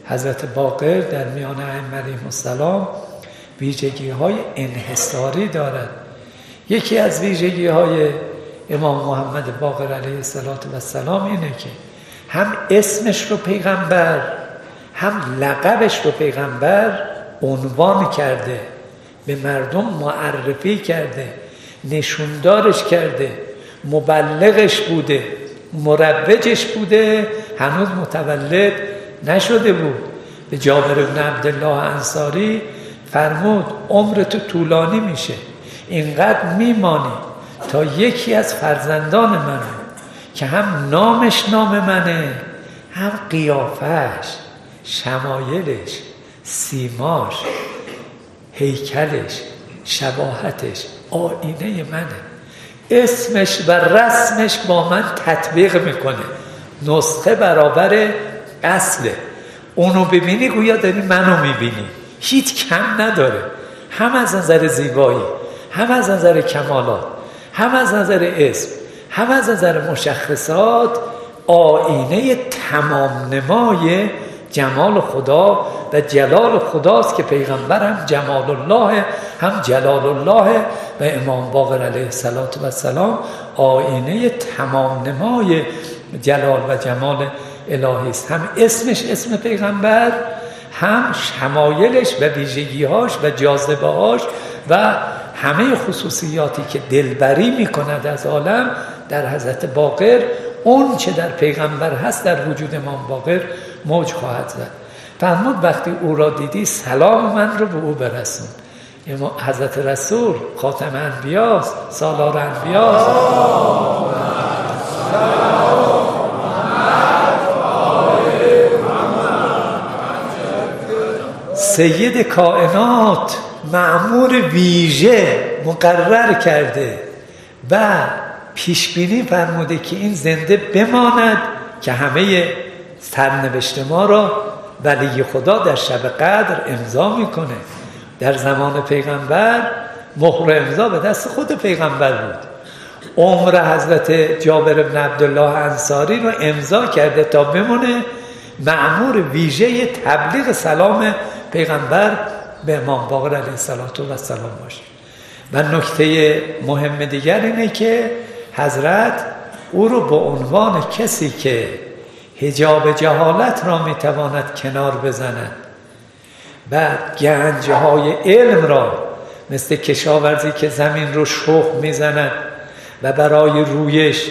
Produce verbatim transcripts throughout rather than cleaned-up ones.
حضرت باقر در میان ائمه علیهم السلام ویژگی های انحصاری دارد. یکی از ویژگی های امام محمد باقر علیه السلام اینه که هم اسمش رو پیغمبر هم لقبش رو پیغمبر عنوان کرده، به مردم معرفی کرده، نشوندارش کرده، مبلغش بوده، مروجش بوده، هنوز متولد نشده بود. به جابر بن عبدالله انصاری فرمود عمرت طولانی میشه، اینقدر میمانی تا یکی از فرزندان منه که هم نامش نام منه، هم قیافش، شمایلش، سیماش، هیکلش، شباهتش آینه منه، اسمش و رسمش با من تطبیق میکنه، نسخه برابر اصله. اونو ببینی گویا داری منو میبینی، هیچ کم نداره، هم از نظر زیبایی، هم از نظر کمالات، هم از نظر اسم، هم از نظر مشخصات آینه تمام نمای جمال خدا و جلال خداست که پیغمبر هم جمال الله هم جلال الله و امام باقر علیه السلام آینه تمام نمای جلال و جمال الهی است. هم اسمش اسم پیغمبر، هم شمایلش و ویژگی‌هاش و جاذبه‌هاش و همه خصوصیاتی که دلبری می‌کند از عالم در حضرت باقر، اون چه در پیغمبر هست در وجود امام باقر موج خواهد زد. فرمود وقتی او را دیدی سلام من رو به او برسون. حضرت رسول خاتم انبیاست، سالار انبیاست. سید کائنات مأمور ویژه مقرر کرده و پیشبینی فرموده که این زنده بماند که همه سرنوشت ما را ولی خدا در شب قدر امضا میکنه. در زمان پیغمبر مهر امضا به دست خود پیغمبر بود. عمر حضرت جابر بن عبدالله انصاری رو امضا کرده تا بمونه مأمور ویژه تبلیغ سلام پیغمبر به امام باقر علیه السلام باشه. و نکته مهم دیگر اینه که حضرت او رو به عنوان کسی که حجاب جهالت را میتواند کنار بزند و گنجهای علم را مثل کشاورزی که زمین رو شخم میزند و برای رویش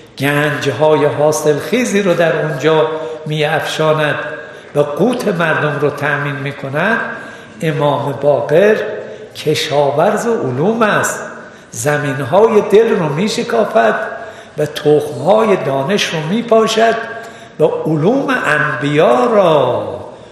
گنجهای حاصل خیزی رو در اونجا میافشاند و قوت مردم رو تأمین میکند، امام باقر کشاورز علوم است. زمینهای دل رو میشکافد و تخمهای دانش رو میپاشد و علوم انبیا را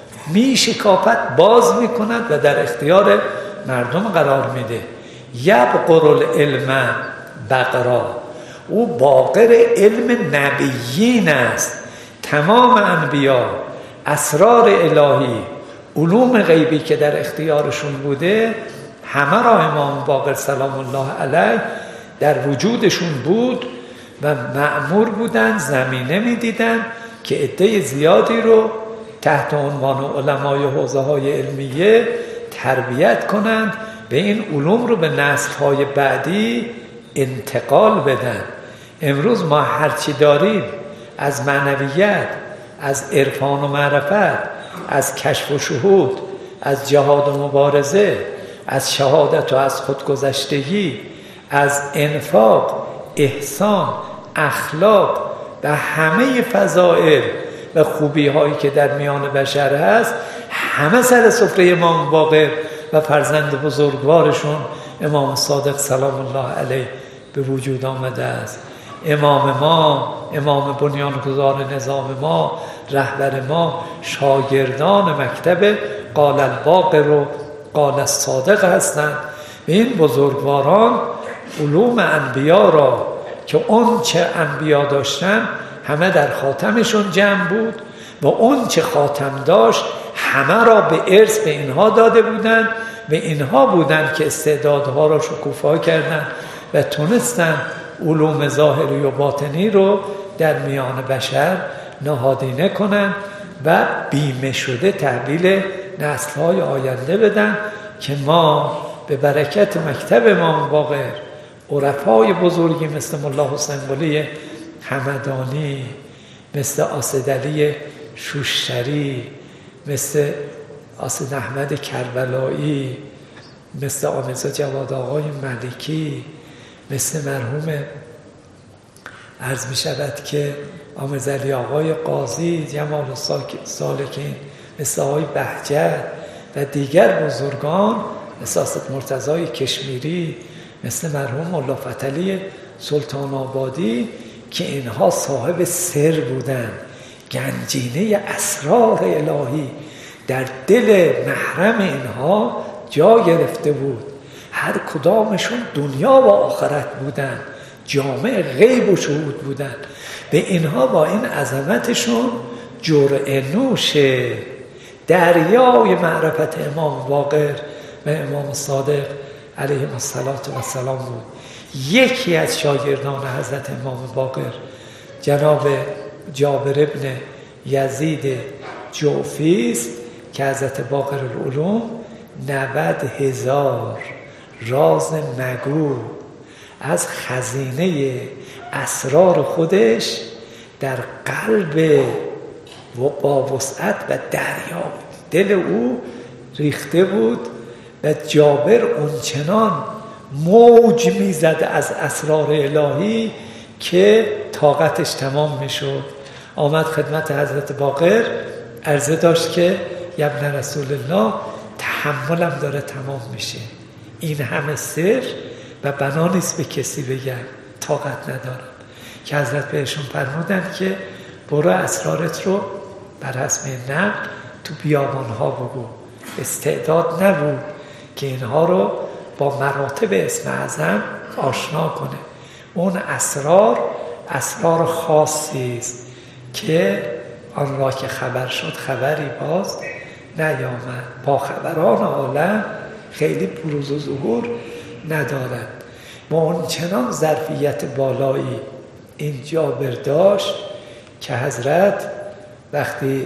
میشکافد، باز میکند و در اختیار مردم قرار میده. یبقر العلم بقرا، او باقر علم نبیین است. تمام انبیا اسرار الهی، علوم غیبی که در اختیارشون بوده، همه را امام باقر سلام الله علیه در وجودشون بود و مأمور بودن، زمینه میدیدن که عده زیادی رو تحت عنوان علمای حوزه های علمیه تربیت کنند، به این علوم رو به نسل‌های بعدی انتقال بدن. امروز ما هرچی داریم از معنویت، از عرفان و معرفت، از کشف و شهود، از جهاد و مبارزه، از شهادت و از خودگذشتگی، از انفاق، احسان، اخلاق و همه فضائل و خوبی هایی که در میان بشر هست، همه سر سفره امام باقر و فرزند بزرگوارشون امام صادق سلام الله علیه به وجود آمده است. امام ما، امام بنیانگذار نظام ما، رهبر ما، شاگردان مکتب قال الباقر و قال الصادق هستند. این بزرگواران علوم انبیا را که اون چه انبیا داشتن همه در خاتمشون جمع بود و اون چه خاتم داشت همه را به ارث به اینها داده بودند و اینها بودند که استعدادها را شکوفا کردند و تونستند علوم ظاهری و باطنی رو در میان بشر نهادینه کنند و بیمه شده تحویل نسل‌های آینده بدن که ما به برکت مکتب امام باقر، عرفای بزرگی مثل ملا حسین قلی همدانی، مثل آصدعلی شوشتری، مثل آصد احمد کربلایی، مثل آمیزا جواد آقای ملکی، مثل مرحوم عرض می شود که آمیزعلی آقای قاضی جمال سالکین، مثل آقای بهجت و دیگر بزرگان مثل آصد مرتضای کشمیری، مثل مرحوم ملا فتحعلی سلطان آبادی که اینها صاحب سر بودند. گنجینه اسرار الهی در دل محرم اینها جا گرفته بود. هر کدامشون دنیا و آخرت بودن، جامع غیب و شهود بودن. به اینها با این عظمتشون جرعه نوش دریای معرفت امام باقر و امام صادق علیهم السلام بود. یکی از شاگردان حضرت امام باقر جناب جابر ابن یزید جوفی است که حضرت باقر العلوم نود هزار راز نگو از خزینه اسرار خودش در قلب و با وسعت و دریا دل او ریخته بود و جابر اونچنان موج میزد از اسرار الهی که طاقتش تمام میشد. آمد خدمت حضرت باقر، عرضه داشت که یا ابن رسول الله تحملم داره تمام میشه، این همه سر و بنا نیست به کسی بگم، طاقت ندارم. که حضرت بهشون فرمودن که برو اسرارت رو بر حسب نقل تو بیابانها بگو. استعداد نبود که اینها رو با مراتب اسم اعظم آشنا کنه. اون اسرار اسرار خاصی است که آن را که خبر شد خبری باز نیامد. با خبران عالم خیلی بروز و ظهور ندارد. با اون چنان ظرفیت بالایی این جابر داشت که حضرت وقتی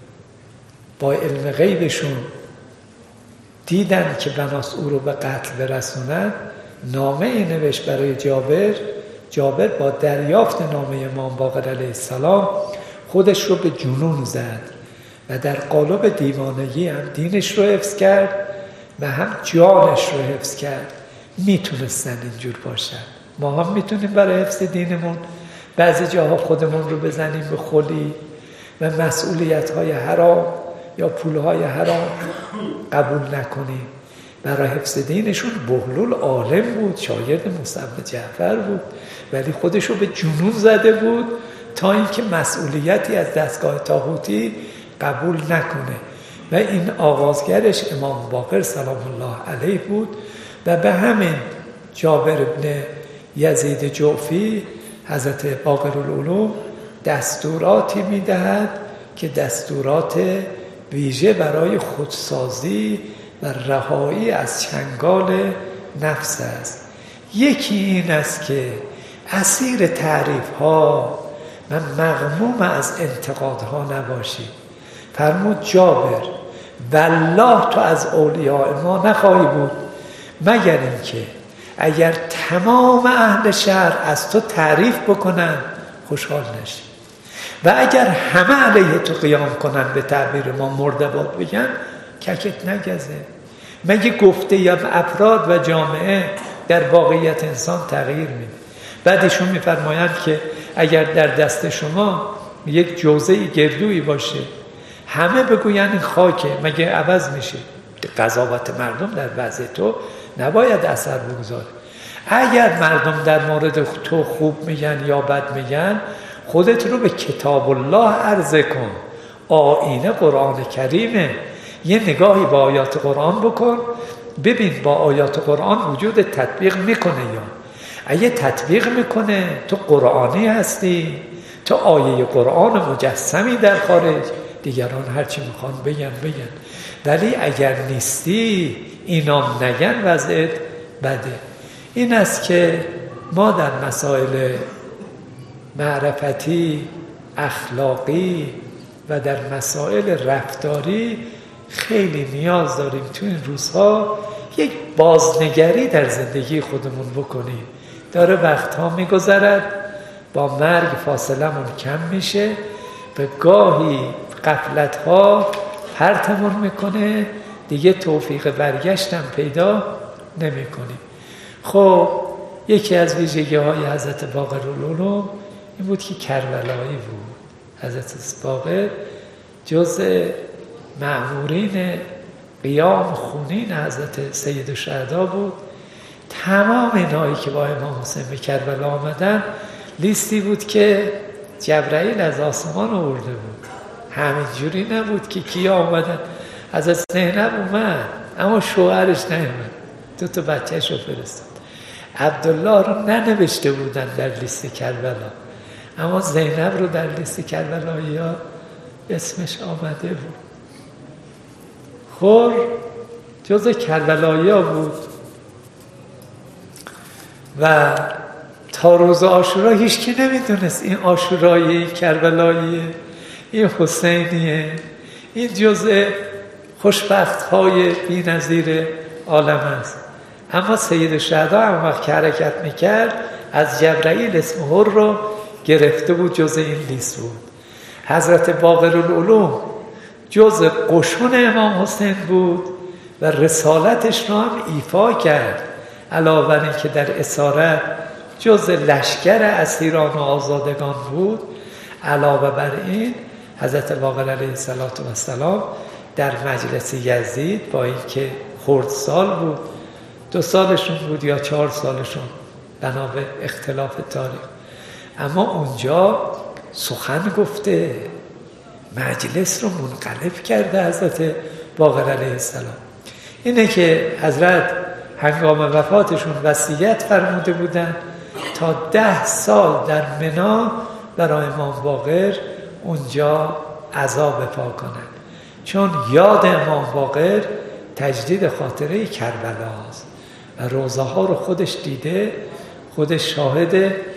با علم غیبشون دیدن که بناس او رو به قتل برسونن، نامه ای نوشت برای جابر. جابر با دریافت نامه امام باقر علیه السلام خودش رو به جنون زد و در قالب دیوانگی هم دینش رو حفظ کرد و هم جانش رو حفظ کرد. میتونستن اینجور باشن. ما هم میتونیم برای حفظ دینمون بعضی جاها خودمون رو بزنیم به خلی و مسئولیت های حرام یا پول های حرام قبول نکنیم. برای حفظ دینشون بهلول عالم بود، شاگرد مصعب جعفر بود، ولی خودش رو به جنون زده بود تا اینکه مسئولیتی از دستگاه طاغوتی قبول نکنه. و این آغازگرش امام باقر سلام الله علیه بود. و به همین جابر ابن یزید جوفی حضرت باقر العلوم دستوراتی میدهد که دستورات ویژه برای خودسازی و رهایی از چنگال نفس است. یکی این است که اسیر تعریف ها و مغموم از انتقادها نباشی. فرمود جابر والله تو از اولیاء ما نخواهی بود مگر اینکه اگر تمام اهل شهر از تو تعریف بکنن خوشحال نشی و اگر همه علیه تو قیام کنن، به تعبیر ما مردباد بگن، ککت نگزه. مگه گفته یا افراد و جامعه در واقعیت انسان تغییر میده. بعدشون میفرمایند که اگر در دست شما یک جوزه‌ای گردویی باشه همه بگوین این خاکه، مگه عوض میشه؟ قضاوت مردم در وضع تو نباید اثر بگذاره. اگر مردم در مورد تو خوب میگن یا بد میگن، خودت رو به کتاب الله عرضه کن. آیین قرآن کریمه. یه نگاهی با آیات قرآن بکن، ببین با آیات قرآن وجود تطبیق میکنه یا اگه تطبیق میکنه تو قرآنی هستی، تو آیه قرآن مجسمی در خارج، دیگران هرچی میخوان بگن بگن. ولی اگر نیستی اینام نگن وضعیت بده. این است که ما در مسائل معرفتی، اخلاقی و در مسائل رفتاری خیلی نیاز داریم تو این روزها یک بازنگری در زندگی خودمون بکنیم. داره وقتها میگذرد، با مرگ فاصلمون کم میشه، به گاهی غفلتها پرتمون میکنه، دیگه توفیق برگشتم پیدا نمی کنیم. خب یکی از ویژگی های حضرت باقرالعلوم این بود که کربلایی بود. حضرت باقر جز مأمورین قیام خونین حضرت سید الشهدا بود. تمام اینایی که با امام حسین به کربلا آمدن لیستی بود که جبرائیل از آسمان آورده بود. همین جوری نبود که کیا آمدن. حضرت زینب اومد اما شوهرش نیومد، دو تا بچه‌شو فرستاد. عبدالله رو ننوشته بودن در لیست کربلا، اما زینب رو در لیست کربلایی ها اسمش آمده بود. خور جز کربلایی ها بود و تا روز عاشورا هیچ کی نمیدونست این عاشورایی، کربلاییه، این حسینیه، این جزء خوشبخت های بی نظیر عالم است. اما سید الشهدا هم وقت که حرکت میکرد از جبرائیل اسم هر رو گرفته بود، جزء این لیست بود. حضرت باقرالعلوم جزء قشون امام حسین بود و رسالتش رو هم ایفا کرد، علاوه بر این که در اسارت جزء لشکر اسیران و آزادگان بود. علاوه بر این حضرت باقر علیه السلام در مجلس یزید با اینکه خردسال بود، دو سالشون بود یا چهار سالشون بنا به اختلاف تاریخ، اما اونجا سخن گفته، مجلس رو منقلب کرده حضرت باقر علیه السلام. اینه که حضرت هنگام وفاتشون وصیت فرموده بودن تا ده سال در منا برای امام باقر اونجا عزا بپا کنن، چون یاد امام باقر تجدید خاطره کربلا است و روزه ها رو خودش دیده، خودش شاهد